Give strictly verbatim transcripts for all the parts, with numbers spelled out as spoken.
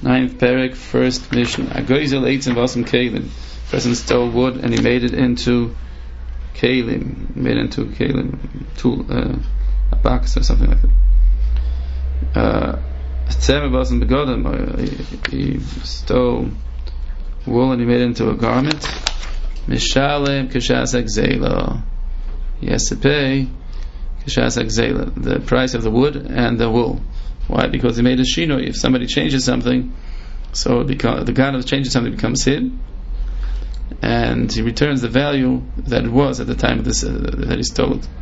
Ninth Perek, first mission. Agoizel eitzim v'asam kelim. Person stole wood and he made it into kelim. Made it into kelim, tool, uh, a box or something like that. Tzemeh v'asam begodim. He stole wool and he made it into a garment. Mishalem k'shas ha'gzeila. He has to pay k'shas ha'gzeila, the price of the wood and the wool. Why? Because he made a shinoi. If somebody changes something, so it become, the god of changing something becomes hid, and he returns the value that it was at the time of this, uh, that he stole it.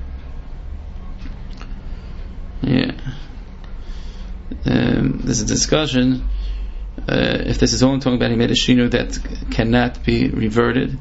Yeah. Um, there's a discussion uh, if this is only talking about he made a shinoi that cannot be reverted,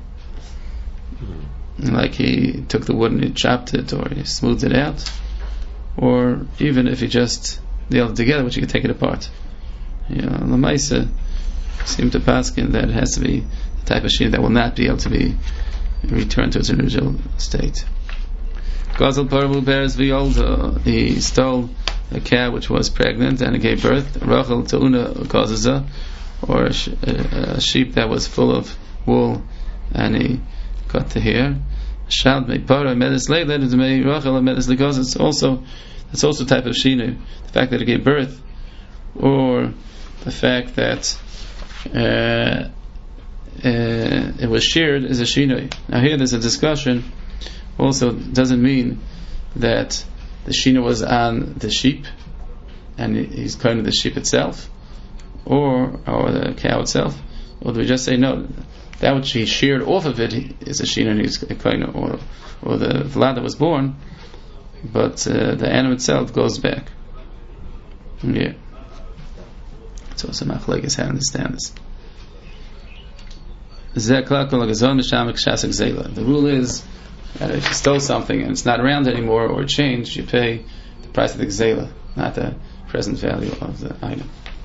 like he took the wood and he chopped it or he smoothed it out, or even if he just nailed it together, which you can take it apart. You know, the Maisa seem to paskin that it has to be the type of shinoi that will not be able to be returned to its original state. Gazel parvu bears v'yolda. He stole a cow which was pregnant and it gave birth. Rachel ta'una kazaza, or a, sh- a sheep that was full of wool and he cut the hair. Shad me para medis leiled to me Rachel medis lekazas. It's also it's also a type of shinoi. The fact that it gave birth, or the fact that uh, uh, it was sheared, is a shinoi. Now here there's a discussion. Also, doesn't mean that the shinoi was on the sheep and he's kind of the sheep itself, or or the cow itself, or do we just say no? That which he sheared off of it is a shinoi, and he's kind of, or or the vlad that was born, but uh, the animal itself goes back. Yeah. It's also machlekes how to understand this. The rule is that if you stole something and it's not around anymore or changed, you pay the price of the gzela, not the present value of the item.